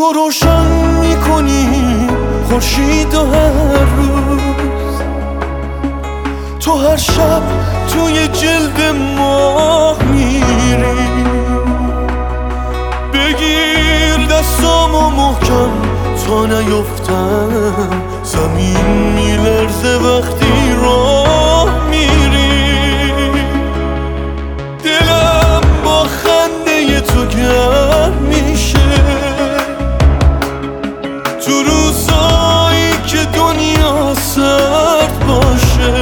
تو روشن میکنی خورشید و هر روز، تو هر شب توی جلد ماه میری. بگیر دستامو محکم تا نیفتم، زمین میلرزه وقتی راه میری. دلم با خنده تو گرم میشه تو روزایی که دنیا سرد باشه.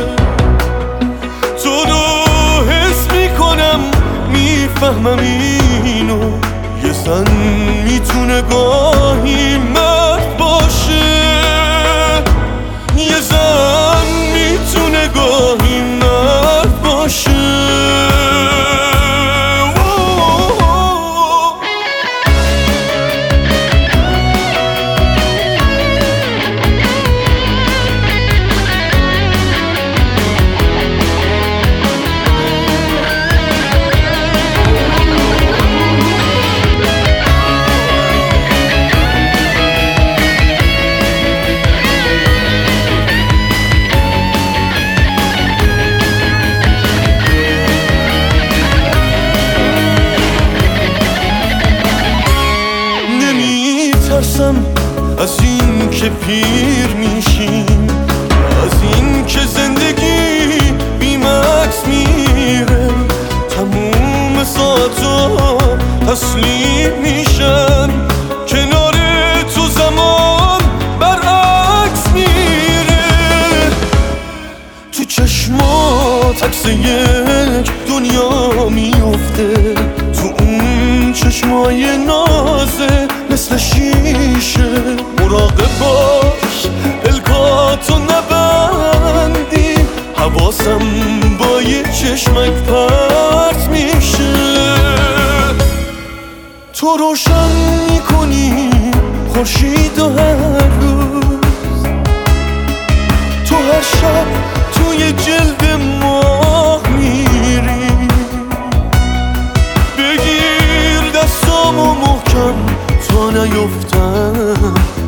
تو رو حس میکنم، میفهمم اینو، یه زن میتونه گاهی مرد باشه. یه زن میتونه گاهی مرد باشه. از این که پیر میشیم، از این که زندگی بی‌مکث میره، تموم ساعتا تسلیم میشن، کنار تو زمان برعکس میره. تو چشمات عکس یک دنیا میفته، تو اون چشمای نازه مثل شیشه. مراقب باش پلکاتو نبندی، حواسم با یه چشمک پرت میشه. تو روشن میکنی خورشید و هر روز، تو هر شب توی جلد ماه میری. بگیر دستامو محکم تا نیفتم،